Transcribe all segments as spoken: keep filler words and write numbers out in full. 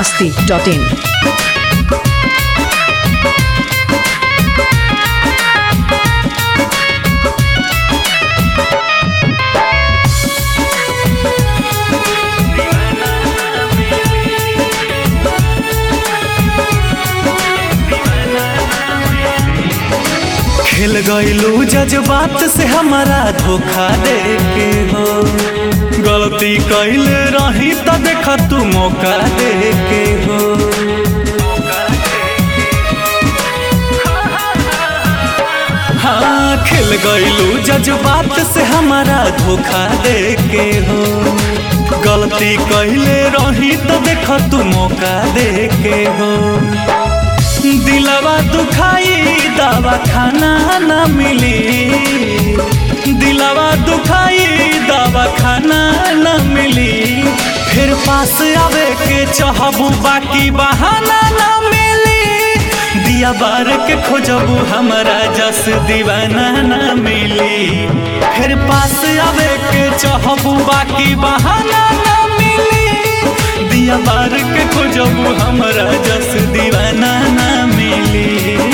masti dot in. खेल गईलू जज्बात से हमारा धोखा दे के हो, गलती कैल रही तो देख तू मौका दे के हो। हाँ खेल गईलू जज्बात से हमारा धोखा दे के हो, गलती कैल रही तो देख तू मौका दे के हो। दिलवा दुखाई दवा खाना न मिली, दिलवा दुखाई दवा खाना न मिली। फिर पास आवे के चाहबू बाकी बहाना न मिली, दिया बार के खोजबू हमारा जस दीवाना न मिली। फिर पास आवे के चाहबू बाकी बहाना न मिली, दिया बार के खोजबू हमारा जस दीवाना न मिली।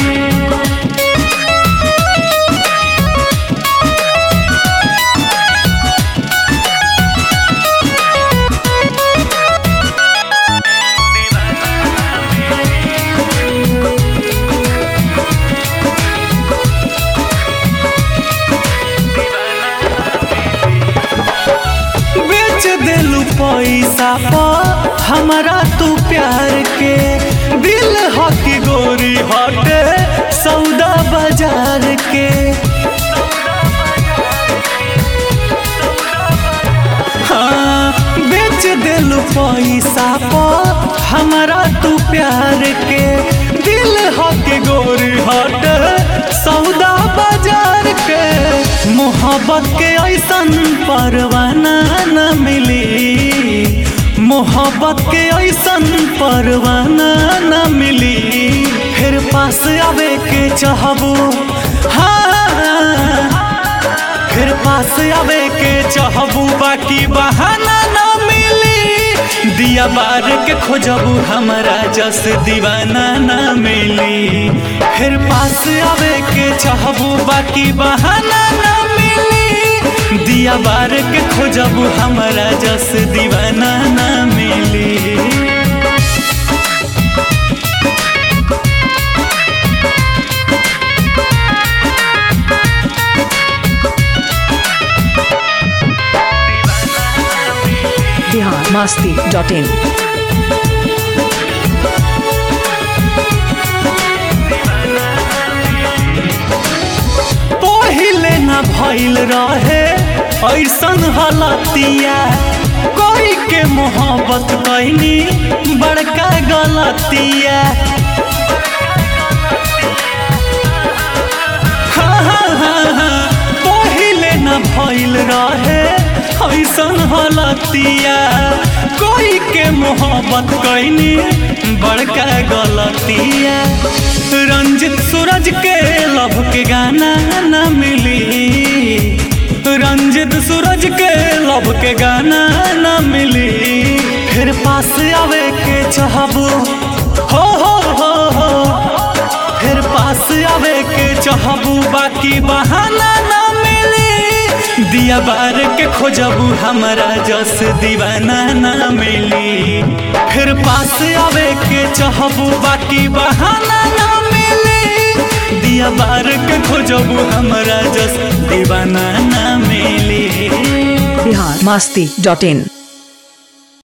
बेच दिलू पैसा पा हमारा तू प्यार के, दिल हकी गोरी हटे सौदा बाजार के। हाँ बेच दिलू पैसा पा हमारा तू प्यार के, दिल हकी गोरी हटे सौदा बाजार के। मोहब्बत के ऐसन परवाना न मिली, मोहब्बत के ऐसन परवाना न मिली। फिर पास आवे के चाहबू, हाँ फिर पास आवे के चाहबू बाकी बहाना न मिली, दिया बार के खोजबू हमारा जस दीवाना न मिली। फिर पास आवे के चाहबू बाकी बहाना न मिली, दिया बार के खोजबू हमारा जस दीवाना न मिली। Bihar masti dot in. पहिले न भइल रहे ऐसन हालतिया, कोई के मोहब्बत कैनी बड़का गलतिया। हाँ हाँ हाँ हाँ पहिले न भइल रहे ऐसन हालतिया, कोई के मोहब्बत कैनी बड़का गलतिया। रंजित सूरज के लव के गाना न मिली, रंजित सूरज के लव के गाना न मिली। फिर पास आवे के चाहबू, हो हो हो हो फिर पास आवे के चाहबू बाकी बहाना न मिली, दिया बार के खोजबू हमारा जस दीवाना न मिली। फिर पास आवे के चाहबू बाकी बहाना न मिली, दिया बार के खोजबू हमारा जस दीवाना न मिली। Bihar masti dot in.